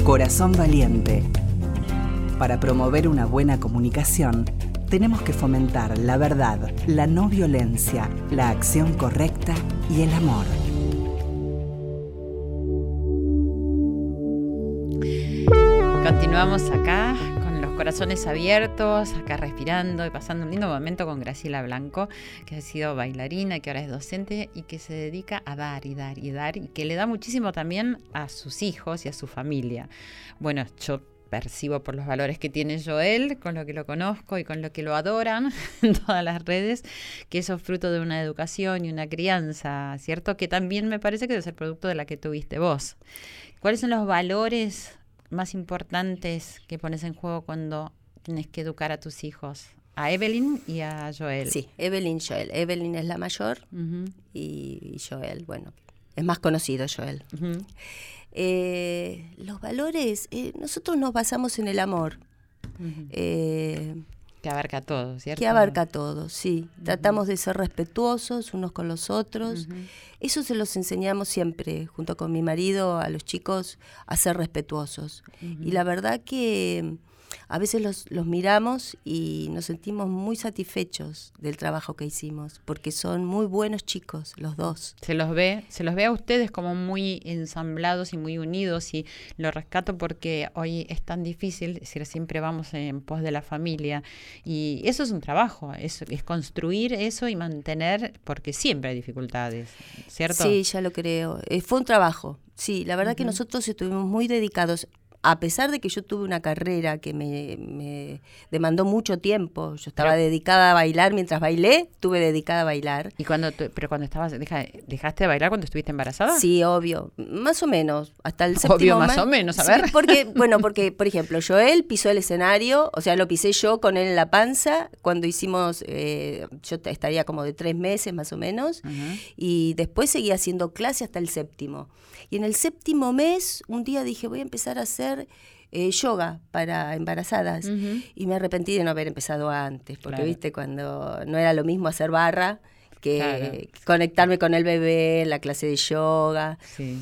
Corazón valiente. Para promover una buena comunicación, tenemos que fomentar la verdad, la no violencia, la acción correcta y el amor. Continuamos acá con los corazones abiertos, acá respirando y pasando un lindo momento con Graciela Blanco, que ha sido bailarina, que ahora es docente y que se dedica a dar y dar y dar, y que le da muchísimo también a sus hijos y a su familia. Bueno, yo percibo por los valores que tiene Joel, con lo que lo conozco y con lo que lo adoran en todas las redes, que eso es fruto de una educación y una crianza, ¿cierto? Que también me parece que debe ser producto de la que tuviste vos. ¿Cuáles son los valores más importantes que pones en juego cuando tienes que educar a tus hijos? A Evelyn y a Joel. Sí, Evelyn y Joel. Evelyn es la mayor y Joel, bueno, es más conocido Joel. Los valores, nosotros nos basamos en el amor. Que abarca todo, ¿cierto? Que abarca todo, sí. Tratamos de ser respetuosos unos con los otros. Eso se los enseñamos siempre, junto con mi marido, a los chicos, a ser respetuosos. Y la verdad que a veces los miramos y nos sentimos muy satisfechos del trabajo que hicimos, porque son muy buenos chicos, los dos. Se los ve a ustedes como muy ensamblados y muy unidos, y lo rescato porque hoy es tan difícil, es decir, siempre vamos en pos de la familia, y eso es un trabajo, es construir eso y mantener, porque siempre hay dificultades, ¿cierto? Sí, ya lo creo. Fue un trabajo, sí, la verdad que nosotros estuvimos muy dedicados. A pesar de que yo tuve una carrera que me demandó mucho tiempo, yo estaba dedicada a bailar, mientras bailé, estuve dedicada a bailar. ¿Y cuando estabas, dejaste de bailar cuando estuviste embarazada? Sí, obvio, más o menos, hasta el séptimo Obvio, más o menos, a ver. Sí, porque, por ejemplo, Joel pisó el escenario, o sea, lo pisé yo con él en la panza, cuando hicimos, yo estaría como de 3 meses más o menos, y después seguí haciendo clase hasta el séptimo. Y en el séptimo mes, un día dije, voy a empezar a hacer yoga para embarazadas. Y me arrepentí de no haber empezado antes, porque viste, cuando no era lo mismo hacer barra que conectarme con el bebé en la clase de yoga. Sí.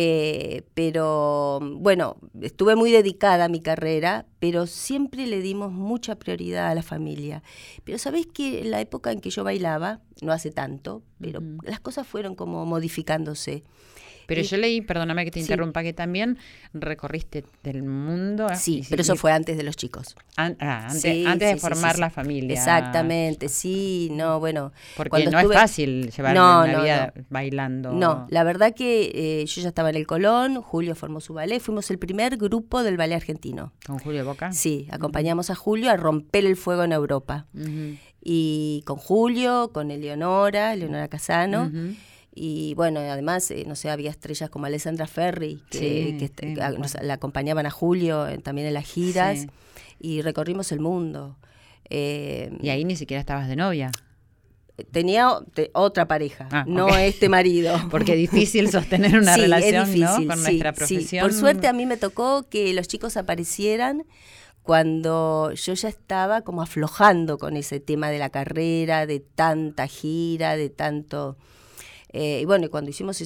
Pero bueno, estuve muy dedicada a mi carrera, pero siempre le dimos mucha prioridad a la familia. Pero sabés que en la época en que yo bailaba, no hace tanto, pero las cosas fueron como modificándose. Pero yo leí, perdóname que te interrumpa, que también recorriste del mundo. Sí, pero eso fue antes de los chicos. Antes de formar la familia. Exactamente, sí, no, bueno. Porque no es fácil llevar una vida bailando. No, la verdad que yo ya estaba en el Colón, Julio formó su ballet, fuimos el primer grupo del ballet argentino. ¿Con Julio Boca? Sí, acompañamos a Julio a romper el fuego en Europa. Y con Julio, con Eleonora Casano. Y bueno, además, no sé, había estrellas como Alessandra Ferri, que la acompañaban a Julio también en las giras, y recorrimos el mundo. Y ahí ni siquiera estabas de novia. Tenía otra pareja, este marido. Porque es difícil sostener una relación, es difícil, ¿no? Con nuestra profesión. Sí. Por suerte a mí me tocó que los chicos aparecieran cuando yo ya estaba como aflojando con ese tema de la carrera, de tanta gira, de tanto... y bueno, cuando hicimos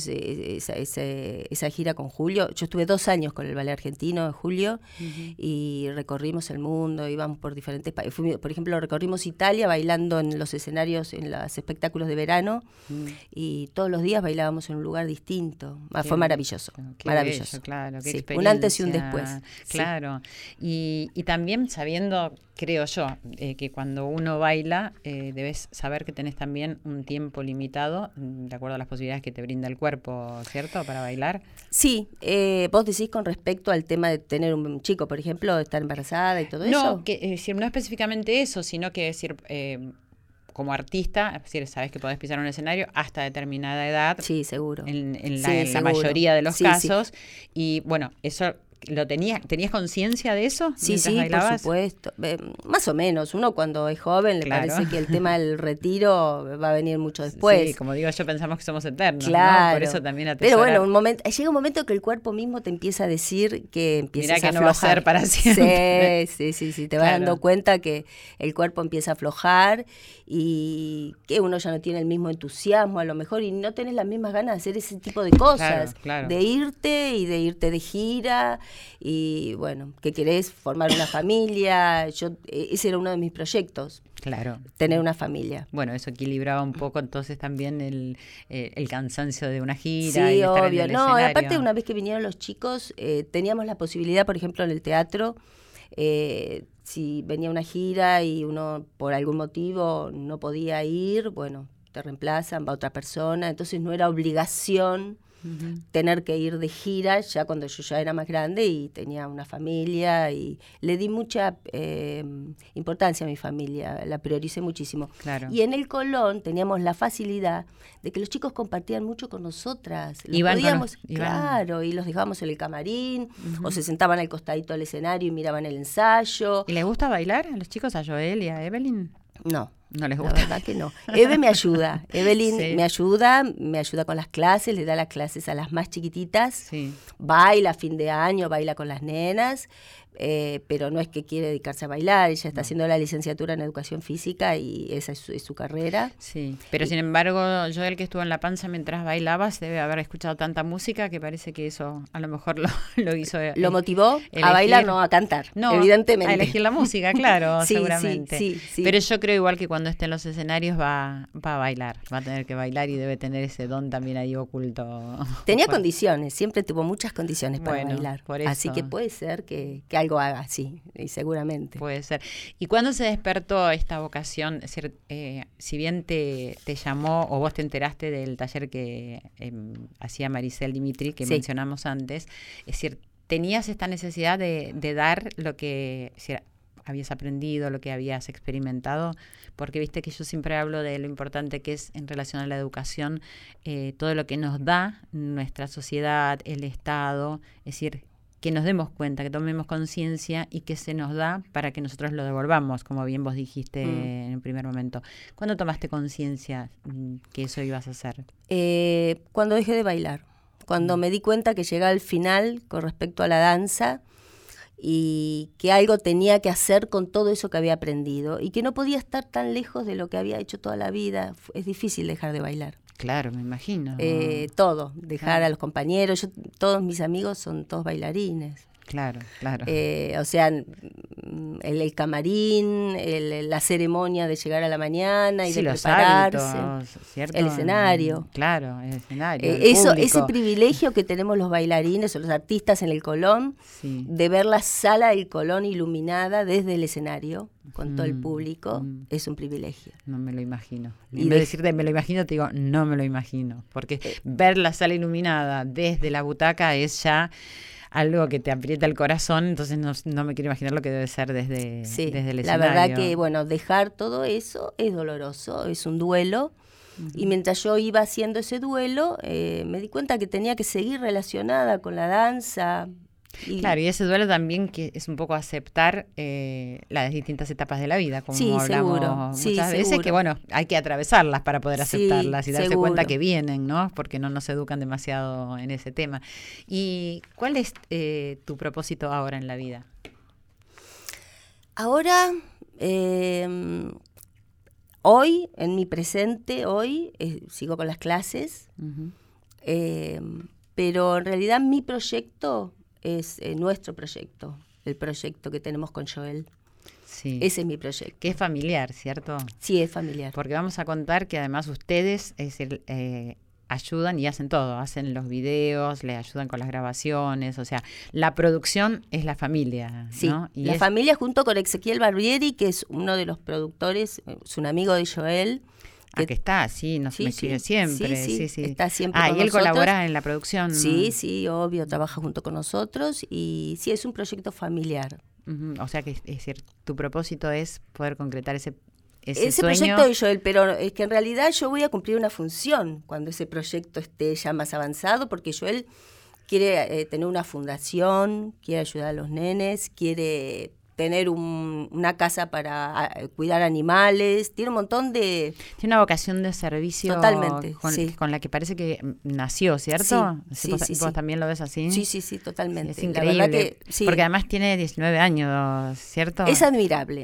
esa gira con Julio, yo estuve 2 años con el ballet argentino en Julio, y recorrimos el mundo, íbamos por diferentes países. Por ejemplo, recorrimos Italia bailando en los escenarios, en los espectáculos de verano, y todos los días bailábamos en un lugar distinto. Fue maravilloso, maravilloso. Bello, claro, qué experiencia. Un antes y un después. Claro, y también sabiendo, creo yo, que cuando uno baila, debes saber que tenés también un tiempo limitado, de acuerdo a las posibilidades que te brinda el cuerpo, ¿cierto?, para bailar. Sí, vos decís con respecto al tema de tener un chico, por ejemplo, de estar embarazada y todo eso. No específicamente eso, sino que decir, como artista, es decir, sabes que podés pisar un escenario hasta determinada edad. Sí, seguro. En la mayoría de los casos. Sí. Y bueno, eso... ¿Tenías conciencia de eso? Sí, bailabas? Por supuesto. Más o menos. Uuno cuando es joven le parece que el tema del retiro va a venir mucho después. Sí, como digo yo, pensamos que somos eternos, claro, ¿no? Por eso también atesorar. Pero bueno, llega un momento que el cuerpo mismo te empieza a decir que empiezas a aflojar. Mirá que no va a ser para siempre. Sí. Te vas dando cuenta que el cuerpo empieza a aflojar y que uno ya no tiene el mismo entusiasmo a lo mejor, y no tenés las mismas ganas de hacer ese tipo de cosas. Claro. De irte de gira, y bueno, que querés formar una familia. Ese era uno de mis proyectos. Claro. Tener una familia. Bueno, eso equilibraba un poco entonces también el cansancio de una gira. Sí, y estar obvio. en el No, escenario. aparte una vez que vinieron los chicos, teníamos la posibilidad, por ejemplo, en el teatro, si venía una gira y uno por algún motivo no podía ir, bueno, te reemplazan, va otra persona, entonces no era obligación tener que ir de gira ya cuando yo ya era más grande y tenía una familia, y le di mucha importancia a mi familia, la prioricé muchísimo. Claro. Y en el Colón teníamos la facilidad de que los chicos compartían mucho con nosotras. Claro, y los dejábamos en el camarín, o se sentaban al costadito del escenario y miraban el ensayo. ¿Y les gusta bailar a los chicos, a Joel y a Evelyn? No. No les gusta. La verdad que no. Eve me ayuda. Evelyn Sí. me ayuda con las clases, le da las clases a las más chiquititas. Sí. Baila a fin de año, baila con las nenas, pero no es que quiere dedicarse a bailar. Ella está haciendo la licenciatura en educación física y esa es su carrera. Sí, pero sin embargo, Joel, que estuvo en la panza mientras bailabas, debe haber escuchado tanta música que parece que eso a lo mejor lo hizo. Lo motivó a bailar, no a cantar, no, evidentemente. A elegir la música, claro, Sí, seguramente. sí. Pero yo creo igual que cuando esté en los escenarios va a bailar, va a tener que bailar y debe tener ese don también ahí oculto. Tenía condiciones, siempre tuvo muchas condiciones para bailar. Por eso. Así que puede ser que algo haga, sí, y seguramente. Puede ser. ¿Y cuándo se despertó esta vocación? Es decir, si bien te llamó o vos te enteraste del taller que hacía Maricel Dimitri, que mencionamos antes, es decir, tenías esta necesidad de dar lo que habías aprendido, lo que habías experimentado, porque viste que yo siempre hablo de lo importante que es en relación a la educación, todo lo que nos da nuestra sociedad, el Estado, es decir, que nos demos cuenta, que tomemos conciencia y que se nos da para que nosotros lo devolvamos, como bien vos dijiste en el primer momento. ¿Cuándo tomaste conciencia que eso ibas a hacer? Cuando dejé de bailar, cuando me di cuenta que llegaba al final con respecto a la danza y que algo tenía que hacer con todo eso que había aprendido y que no podía estar tan lejos de lo que había hecho toda la vida. Es difícil dejar de bailar. Claro, me imagino. Todo, dejar a los compañeros. Todos mis amigos son todos bailarines. Claro. O sea, el camarín, la ceremonia de llegar a la mañana y de prepararse. Hábitos, ¿cierto? El escenario. Claro, el escenario. Ese privilegio que tenemos los bailarines o los artistas en el Colón, de ver la sala del Colón iluminada desde el escenario con todo el público, es un privilegio. No me lo imagino. Y en vez de decirte me lo imagino, te digo no me lo imagino. Porque ver la sala iluminada desde la butaca es ya algo que te aprieta el corazón, entonces no me quiero imaginar lo que debe ser desde el escenario. La verdad que, dejar todo eso es doloroso, es un duelo. Y mientras yo iba haciendo ese duelo, me di cuenta que tenía que seguir relacionada con la danza. Claro, y ese duelo también que es un poco aceptar las distintas etapas de la vida, como hablamos muchas veces, que hay que atravesarlas para poder aceptarlas y darse cuenta que vienen, ¿no? Porque no nos educan demasiado en ese tema. ¿Y cuál es tu propósito ahora en la vida? Ahora, hoy, en mi presente, sigo con las clases, pero en realidad mi proyecto es nuestro proyecto, el proyecto que tenemos con Joel. Sí. Ese es mi proyecto. Que es familiar, ¿cierto? Sí, es familiar. Porque vamos a contar que además ustedes ayudan y hacen todo, hacen los videos, le ayudan con las grabaciones, o sea, la producción es la familia, sí, ¿no? Y la familia junto con Ezequiel Barbieri, que es uno de los productores, es un amigo de Joel. Que está, me sigue siempre. Sí. Está siempre con y él nosotros. Colabora en la producción. Sí, obvio, trabaja junto con nosotros y sí, es un proyecto familiar. O sea que, es decir, tu propósito es poder concretar ese sueño. Proyecto de Joel, pero es que en realidad yo voy a cumplir una función cuando ese proyecto esté ya más avanzado, porque Joel quiere tener una fundación, quiere ayudar a los nenes, quiere tener una casa para cuidar animales, tiene un montón de... Tiene una vocación de servicio. Totalmente, con la que parece que nació, ¿cierto? Sí, ¿Vos también lo ves así? Sí, totalmente. Es increíble, la verdad que, porque además tiene 19 años, ¿cierto? Es admirable.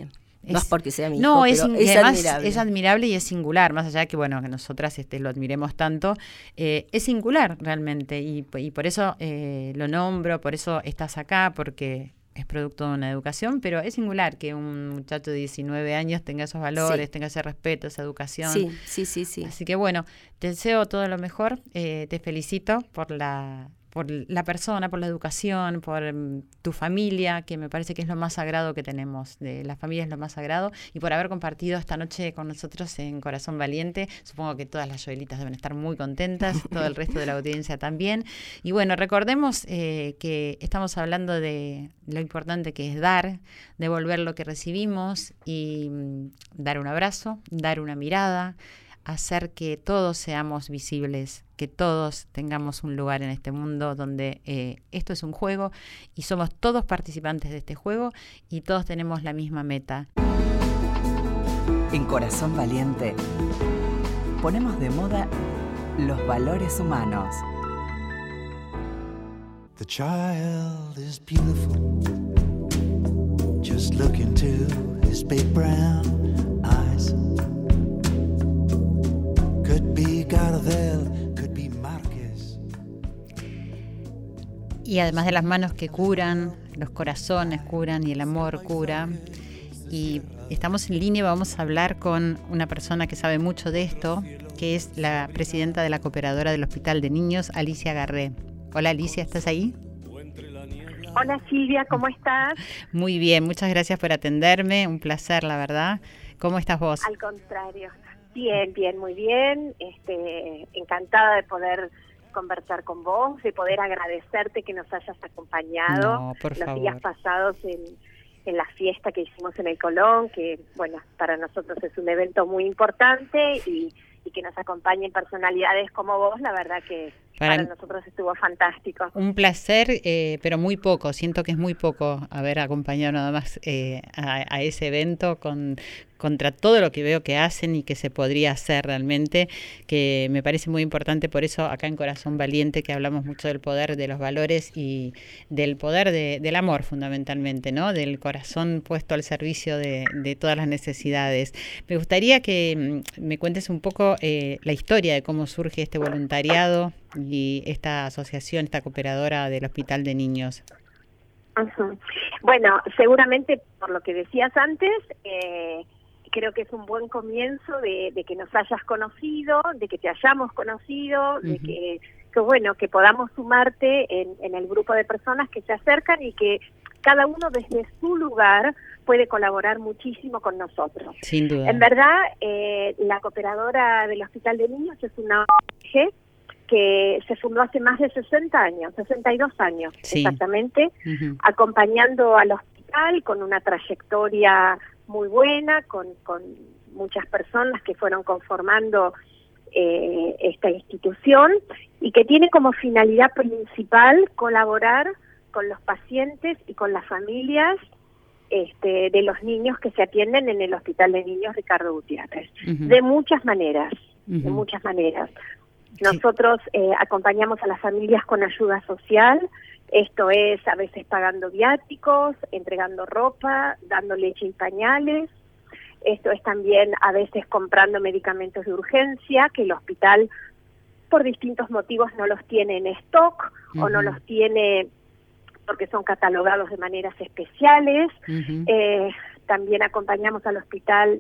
No es porque sea mi hijo, no, pero es admirable. Es admirable y es singular, más allá de que, bueno, que nosotras lo admiremos tanto, es singular realmente, y por eso lo nombro, por eso estás acá, porque es producto de una educación, pero es singular que un muchacho de 19 años tenga esos valores, tenga ese respeto, esa educación. Sí. Así que bueno, te deseo todo lo mejor, te felicito por la persona, por la educación, por tu familia, que me parece que es lo más sagrado que tenemos. La familia es lo más sagrado, y por haber compartido esta noche con nosotros en Corazón Valiente. Supongo que todas las Joelitas deben estar muy contentas, todo el resto de la audiencia también. Y bueno, recordemos que estamos hablando de lo importante que es dar, devolver lo que recibimos y dar un abrazo, dar una mirada, hacer que todos seamos visibles, que todos tengamos un lugar en este mundo donde esto es un juego y somos todos participantes de este juego y todos tenemos la misma meta. En Corazón Valiente ponemos de moda los valores humanos. The child is beautiful. Just look into his big brown eyes. Could be Gardel, could be Márquez. Y además de las manos que curan, los corazones curan y el amor cura. Y estamos en línea, vamos a hablar con una persona que sabe mucho de esto, que es la presidenta de la Cooperadora del Hospital de Niños, Alicia Garré. Hola Alicia, ¿estás ahí? Hola Silvia, ¿cómo estás? Muy bien, muchas gracias por atenderme, un placer la verdad. ¿Cómo estás vos? Al contrario. Bien, muy bien. Encantada de poder conversar con vos, de poder agradecerte que nos hayas acompañado los días pasados en la fiesta que hicimos en el Colón, que bueno, para nosotros es un evento muy importante y que nos acompañen personalidades como vos, la verdad que para nosotros estuvo fantástico. Un placer, pero muy poco, siento que es muy poco haber acompañado nada más a ese evento contra todo lo que veo que hacen y que se podría hacer realmente, que me parece muy importante. Por eso acá en Corazón Valiente, que hablamos mucho del poder de los valores y del poder del amor fundamentalmente, ¿no? Del corazón puesto al servicio de todas las necesidades. Me gustaría que me cuentes un poco la historia de cómo surge este voluntariado y esta asociación, esta cooperadora del Hospital de Niños. Uh-huh. Bueno, seguramente por lo que decías antes, creo que es un buen comienzo de que nos hayas conocido, de que te hayamos conocido, uh-huh. de que bueno, que podamos sumarte en el grupo de personas que se acercan y que cada uno desde su lugar puede colaborar muchísimo con nosotros. Sin duda. En verdad, la Cooperadora del Hospital de Niños es una ONG que se fundó hace más de 60 años, 62 años exactamente, uh-huh. acompañando al hospital con una trayectoria muy buena, con muchas personas que fueron conformando esta institución y que tiene como finalidad principal colaborar con los pacientes y con las familias de los niños que se atienden en el Hospital de Niños Ricardo Gutiérrez, uh-huh. de muchas maneras, uh-huh. de muchas maneras. Nosotros acompañamos a las familias con ayuda social, esto es a veces pagando viáticos, entregando ropa, dando leche y pañales, esto es también a veces comprando medicamentos de urgencia que el hospital por distintos motivos no los tiene en stock uh-huh. o no los tiene porque son catalogados de maneras especiales. Uh-huh. También acompañamos al hospital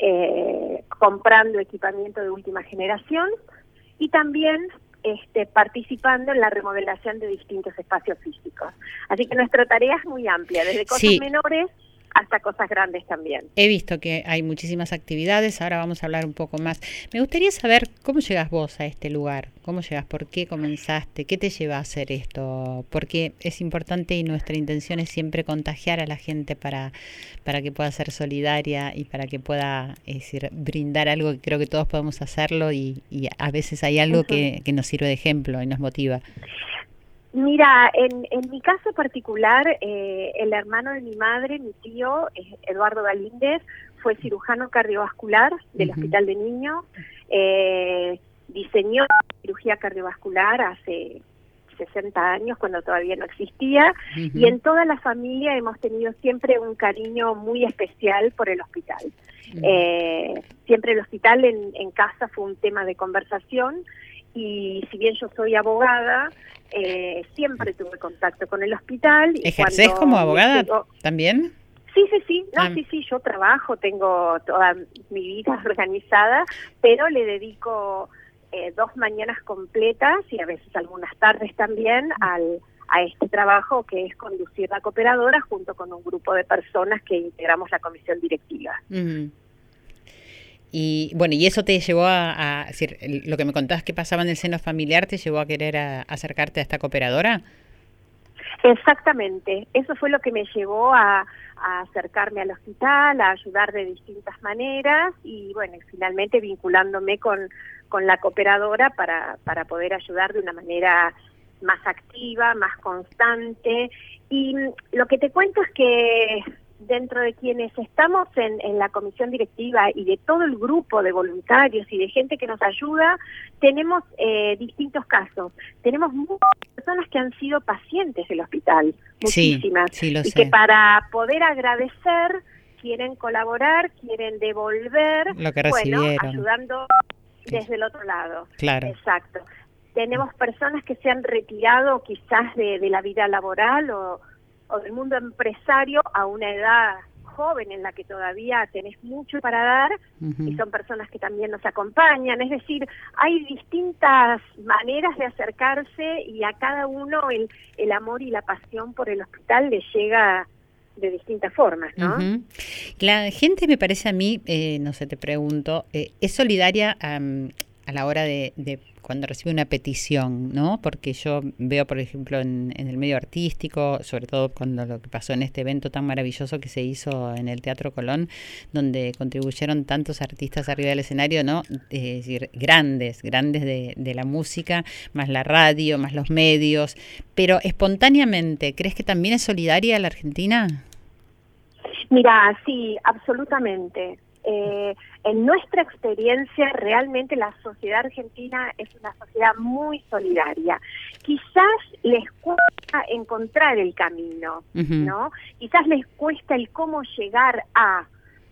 comprando equipamiento de última generación y también participando en la remodelación de distintos espacios físicos. Así que nuestra tarea es muy amplia, desde cosas menores hasta cosas grandes también. He visto que hay muchísimas actividades, ahora vamos a hablar un poco más. Me gustaría saber cómo llegas vos a este lugar, cómo llegas, por qué comenzaste, qué te lleva a hacer esto, porque es importante y nuestra intención es siempre contagiar a la gente para que pueda ser solidaria y para que pueda brindar algo que creo que todos podemos hacerlo y a veces hay algo uh-huh. que nos sirve de ejemplo y nos motiva. Mira, en mi caso particular, el hermano de mi madre, mi tío, Eduardo Galíndez, fue cirujano cardiovascular del uh-huh. Hospital de Niños, diseñó cirugía cardiovascular hace 60 años, cuando todavía no existía, y en toda la familia hemos tenido siempre un cariño muy especial por el hospital. Siempre el hospital en casa fue un tema de conversación, y si bien yo soy abogada, siempre tuve contacto con el hospital. ¿Ejercés como abogada también? Sí, yo trabajo, tengo toda mi vida organizada, pero le dedico 2 mañanas completas y a veces algunas tardes también a este trabajo, que es conducir la cooperadora junto con un grupo de personas que integramos la comisión directiva. Y bueno, ¿y eso te llevó a decir, lo que me contabas que pasaba en el seno familiar, te llevó a querer acercarte a esta cooperadora? Exactamente, eso fue lo que me llevó a acercarme al hospital, a ayudar de distintas maneras y bueno, finalmente vinculándome con la cooperadora para poder ayudar de una manera más activa, más constante. Y lo que te cuento es que dentro de quienes estamos en la comisión directiva y de todo el grupo de voluntarios y de gente que nos ayuda, tenemos distintos casos. Tenemos muchas personas que han sido pacientes del hospital, muchísimas, sí, lo y sé. que para poder agradecer quieren colaborar, quieren devolver, lo que recibieron, ayudando desde el otro lado. Claro. Exacto. Tenemos personas que se han retirado quizás de la vida laboral o del mundo empresario a una edad joven en la que todavía tenés mucho para dar, y son personas que también nos acompañan. Es decir, hay distintas maneras de acercarse y a cada uno el amor y la pasión por el hospital le llega de distintas formas, ¿no? La gente, me parece a mí, no sé, te pregunto, es solidaria a la hora de cuando recibe una petición, ¿no? Porque yo veo, por ejemplo, en el medio artístico, sobre todo cuando lo que pasó en este evento tan maravilloso que se hizo en el Teatro Colón, donde contribuyeron tantos artistas arriba del escenario, ¿no? Es decir, grandes de la música, más la radio, más los medios, pero espontáneamente, ¿crees que también es solidaria la Argentina? Mira, sí, absolutamente. En nuestra experiencia, realmente la sociedad argentina es una sociedad muy solidaria. Quizás les cuesta encontrar el camino, ¿no? Quizás les cuesta el cómo llegar a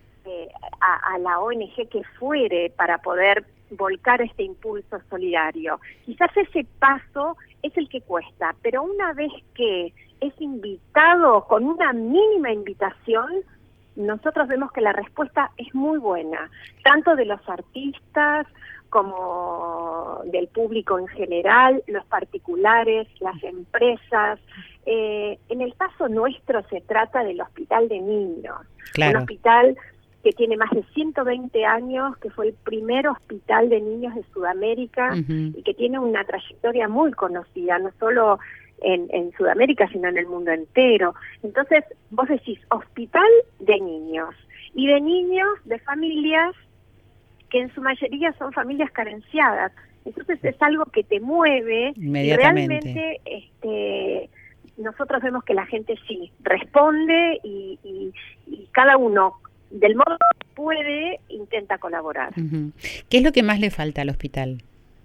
la ONG que fuere para poder volcar este impulso solidario. Quizás ese paso es el que cuesta, pero una vez que es invitado con una mínima invitación, nosotros vemos que la respuesta es muy buena, tanto de los artistas como del público en general, los particulares, las empresas. En el caso nuestro se trata del Hospital de Niños, un hospital que tiene más de 120 años, que fue el primer hospital de niños de Sudamérica y que tiene una trayectoria muy conocida, no solo en Sudamérica, sino en el mundo entero. Entonces, vos decís, hospital de niños, y de niños de familias que en su mayoría son familias carenciadas. Entonces es algo que te mueve, y realmente nosotros vemos que la gente sí responde y cada uno, del modo que puede, intenta colaborar. ¿Qué es lo que más le falta al hospital?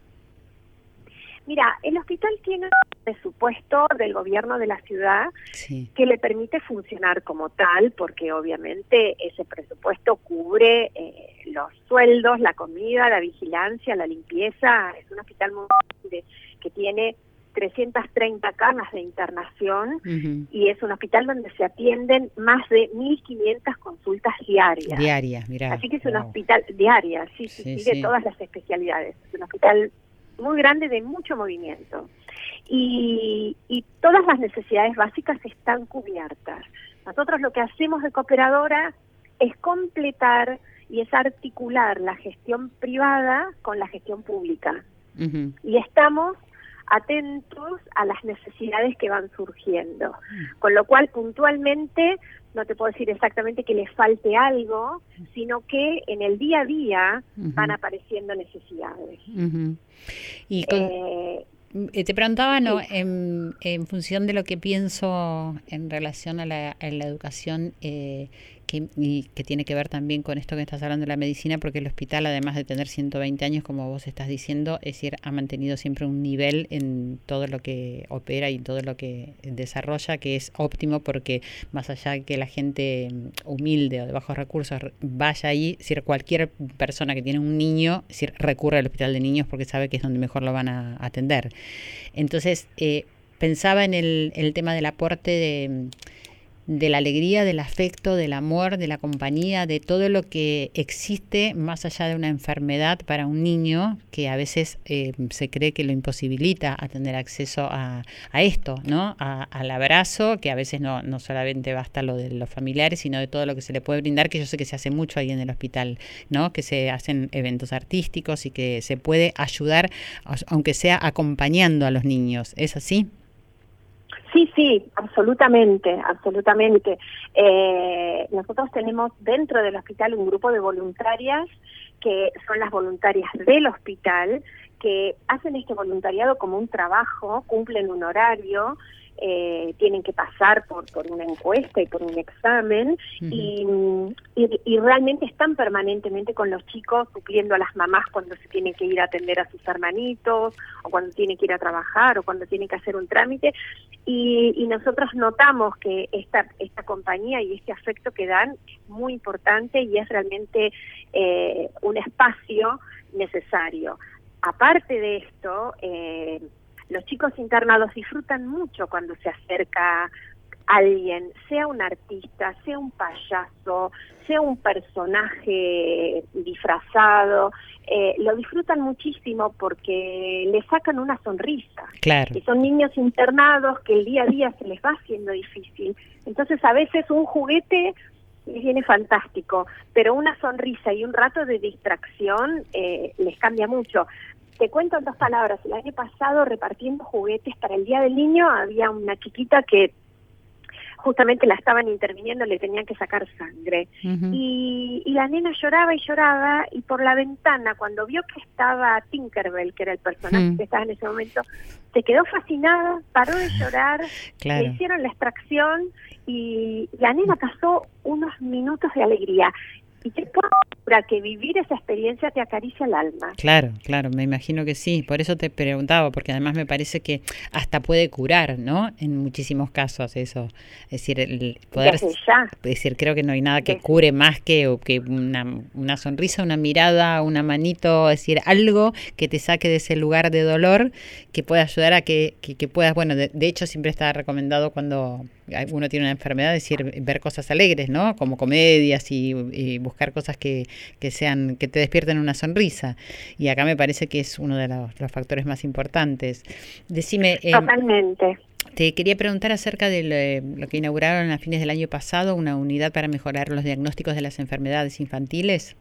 Mira, el hospital tiene un presupuesto del gobierno de la ciudad que le permite funcionar como tal, porque obviamente ese presupuesto cubre los sueldos, la comida, la vigilancia, la limpieza. Es un hospital muy grande que tiene 330 camas de internación y es un hospital donde se atienden más de 1.500 consultas diarias. Mirá. Así que es un hospital diaria, sí, de todas las especialidades. Es un hospital muy grande, de mucho movimiento, y todas las necesidades básicas están cubiertas. Nosotros lo que hacemos de cooperadora es completar y es articular la gestión privada con la gestión pública, y estamos atentos a las necesidades que van surgiendo, con lo cual puntualmente no te puedo decir exactamente que les falte algo, sino que en el día a día van apareciendo necesidades. Y te preguntaba, ¿no? En función de lo que pienso en relación a la educación, y que tiene que ver también con esto que estás hablando de la medicina, porque el hospital, además de tener 120 años, como vos estás diciendo, es decir, ha mantenido siempre un nivel en todo lo que opera y todo lo que desarrolla, que es óptimo, porque más allá de que la gente humilde o de bajos recursos vaya ahí, es decir, cualquier persona que tiene un niño, es decir, recurre al hospital de niños porque sabe que es donde mejor lo van a atender. Entonces, pensaba en el tema del aporte de la alegría, del afecto, del amor, de la compañía, de todo lo que existe más allá de una enfermedad para un niño, que a veces se cree que lo imposibilita a tener acceso a esto, ¿no? Al abrazo, que a veces no solamente basta lo de los familiares, sino de todo lo que se le puede brindar, que yo sé que se hace mucho ahí en el hospital, ¿no? Que se hacen eventos artísticos y que se puede ayudar, aunque sea acompañando a los niños. ¿Es así? Sí, absolutamente. Nosotros tenemos dentro del hospital un grupo de voluntarias que son las voluntarias del hospital, que hacen este voluntariado como un trabajo, cumplen un horario, tienen que pasar por una encuesta y por un examen, uh-huh. y realmente están permanentemente con los chicos, supliendo a las mamás cuando se tienen que ir a atender a sus hermanitos, o cuando tienen que ir a trabajar, o cuando tienen que hacer un trámite, y nosotros notamos que esta compañía y este afecto que dan es muy importante y es realmente un espacio necesario. Aparte de esto, los chicos internados disfrutan mucho cuando se acerca alguien, sea un artista, sea un payaso, sea un personaje disfrazado, lo disfrutan muchísimo porque le sacan una sonrisa. Claro. Y son niños internados que el día a día se les va haciendo difícil. Entonces a veces un juguete les viene fantástico, pero una sonrisa y un rato de distracción les cambia mucho. Te cuento en 2 palabras, el año pasado repartiendo juguetes para el Día del Niño había una chiquita que justamente la estaban interviniendo, le tenían que sacar sangre. Uh-huh. Y la nena lloraba y por la ventana, cuando vio que estaba Tinkerbell, que era el personaje que estaba en ese momento, se quedó fascinada, paró de llorar, claro. Le hicieron la extracción y la nena pasó unos minutos de alegría. Y te puedo asegurar que vivir esa experiencia te acaricia el alma. Claro, me imagino que sí. Por eso te preguntaba, porque además me parece que hasta puede curar, ¿no? En muchísimos casos eso. Es decir, el poder... Es decir, creo que no hay nada que cure más que una sonrisa, una mirada, una manito, es decir, algo que te saque de ese lugar de dolor, que pueda ayudar a que puedas... Bueno, de hecho siempre está recomendado cuando uno tiene una enfermedad, es decir, ver cosas alegres, ¿no? Como comedias y buscar cosas que sean, que te despierten una sonrisa. Y acá me parece que es uno de los factores más importantes. Decime... Totalmente. Te quería preguntar acerca de lo que inauguraron a fines del año pasado, una unidad para mejorar los diagnósticos de las enfermedades infantiles.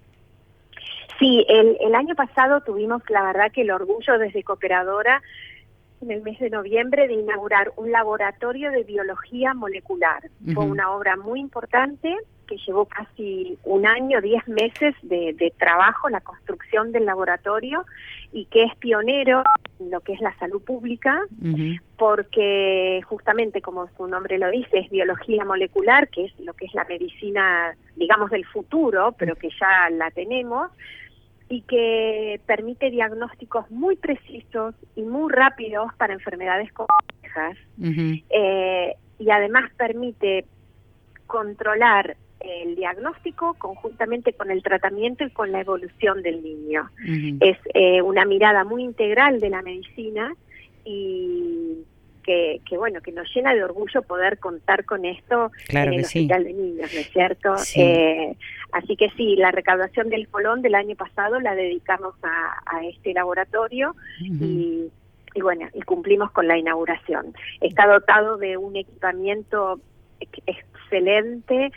Sí, el año pasado tuvimos, la verdad, que el orgullo desde Cooperadora, en el mes de noviembre, de inaugurar un laboratorio de biología molecular. Uh-huh. Fue una obra muy importante que llevó casi 1 año, 10 meses de trabajo, la construcción del laboratorio, y que es pionero en lo que es la salud pública, uh-huh. Porque justamente, como su nombre lo dice, es biología molecular, que es lo que es la medicina, digamos, del futuro, pero que ya la tenemos, y que permite diagnósticos muy precisos y muy rápidos para enfermedades complejas, uh-huh. Y además permite controlar el diagnóstico conjuntamente con el tratamiento y con la evolución del niño. Uh-huh. Es una mirada muy integral de la medicina y que nos llena de orgullo poder contar con esto, claro, en el Hospital de Niños, ¿no es cierto? Sí. Así que sí, la recaudación del Colón del año pasado la dedicamos a este laboratorio, uh-huh. y cumplimos con la inauguración. Está dotado de un equipamiento excelente,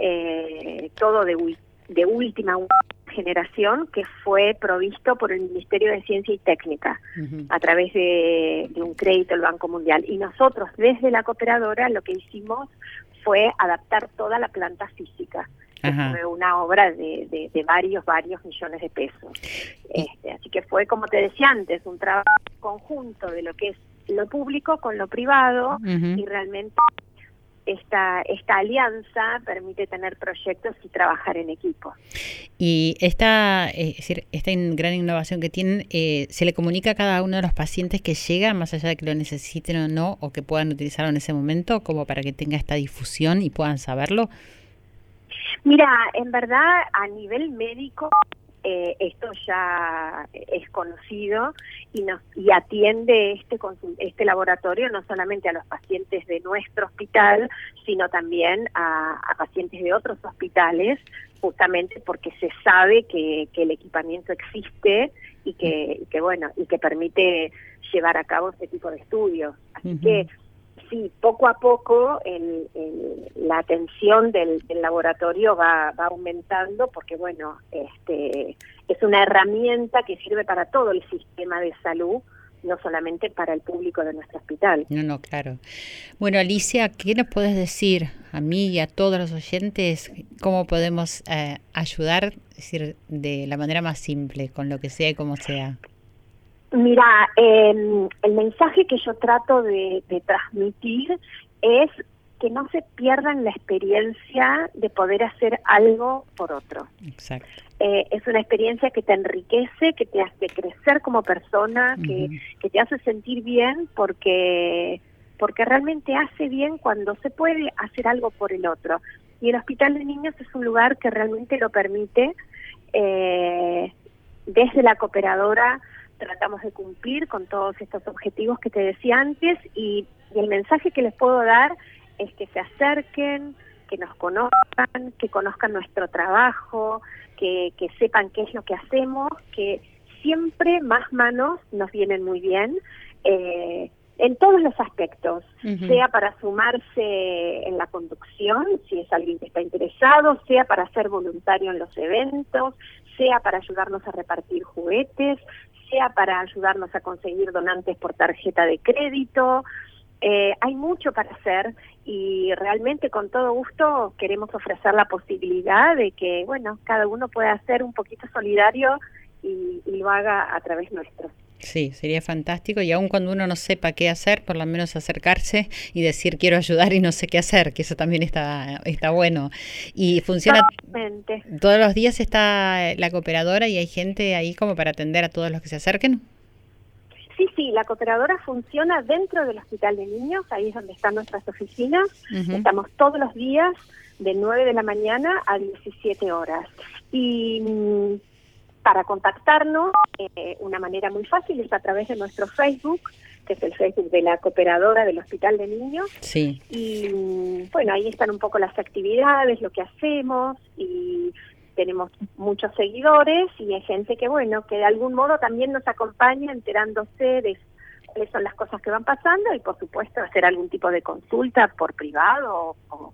todo de última generación, que fue provisto por el Ministerio de Ciencia y Técnica, uh-huh. a través de un crédito del Banco Mundial. Y nosotros, desde la Cooperadora, lo que hicimos fue adaptar toda la planta física, que fue una obra de varios millones de pesos. Así que fue, como te decía antes, un trabajo conjunto de lo que es lo público con lo privado, uh-huh. y realmente esta alianza permite tener proyectos y trabajar en equipo. Y esta gran innovación que tienen, ¿se le comunica a cada uno de los pacientes que llega, más allá de que lo necesiten o no, o que puedan utilizarlo en ese momento, como para que tenga esta difusión y puedan saberlo? Mira, en verdad, a nivel médico, esto ya es conocido y atiende este laboratorio no solamente a los pacientes de nuestro hospital, sino también a pacientes de otros hospitales, justamente porque se sabe que el equipamiento existe y que permite llevar a cabo este tipo de estudios. Así que sí, poco a poco la atención del laboratorio va aumentando porque, es una herramienta que sirve para todo el sistema de salud, no solamente para el público de nuestro hospital. No, claro. Bueno, Alicia, ¿qué nos puedes decir a mí y a todos los oyentes? ¿Cómo podemos ayudar, es decir, de la manera más simple, con lo que sea y como sea? Mira, el mensaje que yo trato de transmitir es que no se pierdan la experiencia de poder hacer algo por otro. Exacto. Es una experiencia que te enriquece, que te hace crecer como persona, que te hace sentir bien porque realmente hace bien cuando se puede hacer algo por el otro. Y el Hospital de Niños es un lugar que realmente lo permite. Desde la cooperadora tratamos de cumplir con todos estos objetivos que te decía antes y el mensaje que les puedo dar es que se acerquen, que nos conozcan, que conozcan nuestro trabajo, que sepan qué es lo que hacemos, que siempre más manos nos vienen muy bien en todos los aspectos, sea para sumarse en la conducción, si es alguien que está interesado, sea para ser voluntario en los eventos, sea para ayudarnos a repartir juguetes, sea para ayudarnos a conseguir donantes por tarjeta de crédito. Hay mucho para hacer y realmente con todo gusto queremos ofrecer la posibilidad de que, cada uno pueda ser un poquito solidario y lo haga a través nuestro. Sí, sería fantástico y aun cuando uno no sepa qué hacer, por lo menos acercarse y decir quiero ayudar y no sé qué hacer, que eso también está bueno. Y funciona totalmente. Todos los días está la cooperadora y hay gente ahí como para atender a todos los que se acerquen. Sí, la cooperadora funciona dentro del Hospital de Niños, ahí es donde están nuestras oficinas. Estamos todos los días de 9 de la mañana a 17 horas. Y para contactarnos, una manera muy fácil es a través de nuestro Facebook, que es el Facebook de la cooperadora del Hospital de Niños. Sí. Y ahí están un poco las actividades, lo que hacemos y tenemos muchos seguidores y hay gente que de algún modo también nos acompaña enterándose de cuáles son las cosas que van pasando y por supuesto hacer algún tipo de consulta por privado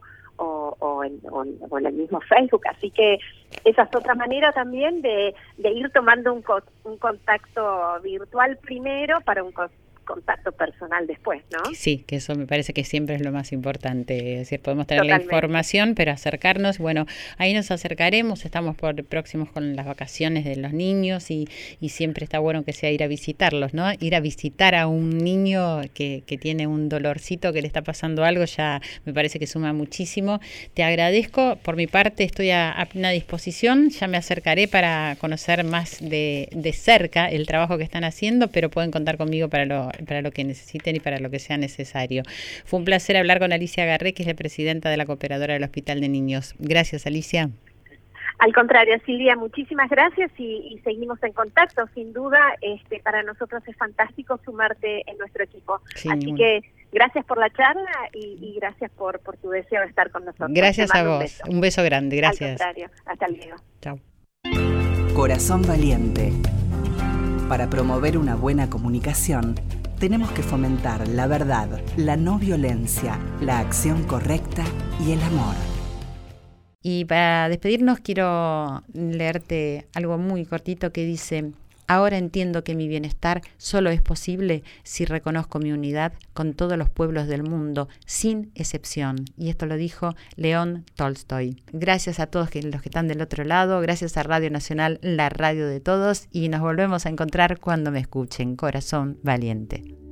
o en el mismo Facebook. Así que esa es otra manera también de ir tomando un contacto virtual primero para un contacto personal después, ¿no? Sí, que eso me parece que siempre es lo más importante, es decir, podemos tener Totalmente. la información, pero acercarnos, ahí nos acercaremos, estamos próximos con las vacaciones de los niños y siempre está bueno que sea ir a visitarlos, ¿no? Ir a visitar a un niño que tiene un dolorcito, que le está pasando algo, ya me parece que suma muchísimo. Te agradezco, por mi parte estoy a plena disposición, ya me acercaré para conocer más de cerca el trabajo que están haciendo, pero pueden contar conmigo para lo que necesiten y para lo que sea necesario. Fue un placer hablar con Alicia Garré, que es la presidenta de la cooperadora del Hospital de Niños. Gracias, Alicia. Al contrario, Silvia, muchísimas gracias y seguimos en contacto. Sin duda, para nosotros es fantástico sumarte en nuestro equipo. Sí, así que gracias por la charla y gracias por tu deseo de estar con nosotros. Gracias a vos. Un beso grande. Gracias. Al contrario. Hasta luego. Chao. Corazón valiente. Para promover una buena comunicación, tenemos que fomentar la verdad, la no violencia, la acción correcta y el amor. Y para despedirnos quiero leerte algo muy cortito que dice: ahora entiendo que mi bienestar solo es posible si reconozco mi unidad con todos los pueblos del mundo, sin excepción. Y esto lo dijo León Tolstoy. Gracias a todos los que están del otro lado, gracias a Radio Nacional, la radio de todos, y nos volvemos a encontrar cuando me escuchen. Corazón valiente.